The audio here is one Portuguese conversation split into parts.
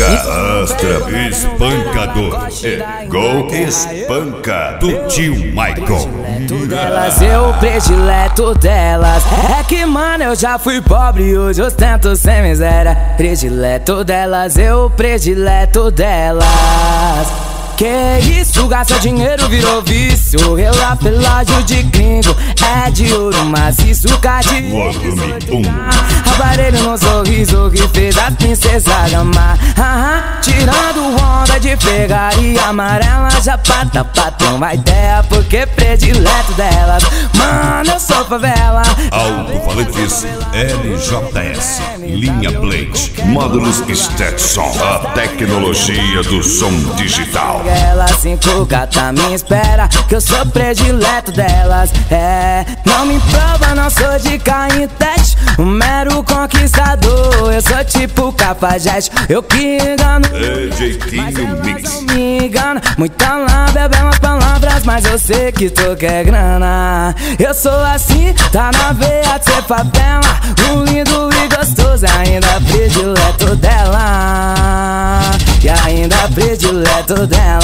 Astra espancador. Gol espanca do tio Michael. Delas, eu predileto delas. É que mano, eu já fui pobre e hoje ostento sem miséria. Predileto delas, eu predileto delas. Que isso, gasta dinheiro, virou vício. Relápelagem de gringo é de ouro maciço, cadinho. Volume 1. Aparelho no sorriso que fez a princesa gamar. Tirando onda de pegaria amarela, já pata patrão vai ideia, porque predileto delas. Mano, eu sou favela. Alto-falantes LJS, linha Blade, módulos Stetson, a tecnologia do som digital. Ela 5K tá me espera, que eu sou predileto delas. Não me prova, não sou de cainete, um mero conquistador. Eu sou tipo Cafajeste, eu que engano. Jeitinho Mix. Não me engano, muita lábia, belas palavras, mas eu sei que tu quer grana. Eu sou assim, tá na veia de ser favela, um lindo e gostoso, ainda predileto dela. E ainda predileto dela.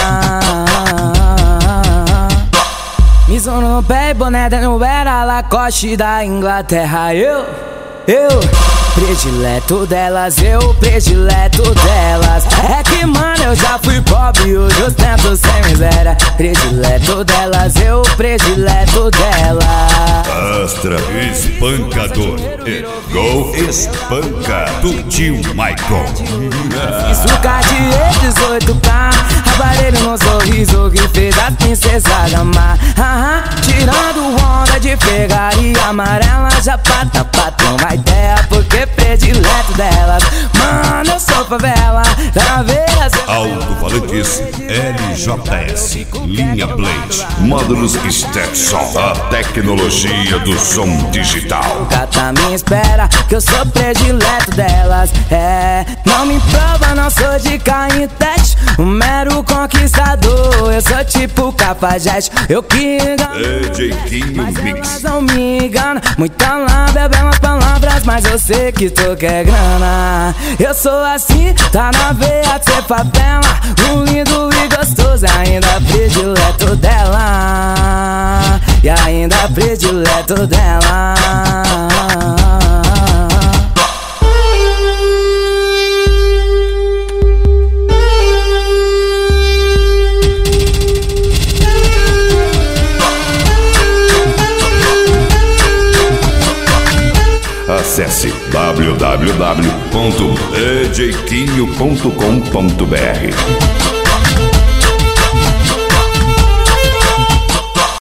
Mizuno no pé e boné da New Era, Lacoste da Inglaterra. Eu predileto delas, eu predileto delas. É que mano, eu já fui pobre e hoje ostento sem miséria. Predileto delas, eu predileto delas. Astra espancador. Gol espanca do tio Michael. Isso Cartier 18K, aparelho no sorriso que fez a princesa gamar. Tirando onda de pegaria amarela, já pata patrão vai ideia, porque predileto delas. Mano, eu sou favela, tá na veia. Alto-falantes LJS, linha Blade, módulos Stetson, a tecnologia do som digital. Tá me espera, que eu sou predileto delas. Não me prova, não sou de cainete, um mero conquistador. Eu sou tipo Cafajeste, eu que engano. Jeitinho Mix. Não me engano, muita lábia, belas palavras, mas eu sei que tu quer grana. Eu sou assim, tá na veia de ser favela, um lindo e gostoso, ainda predileto dela. E ainda predileto dela. Acesse www.ejeitinho.com.br.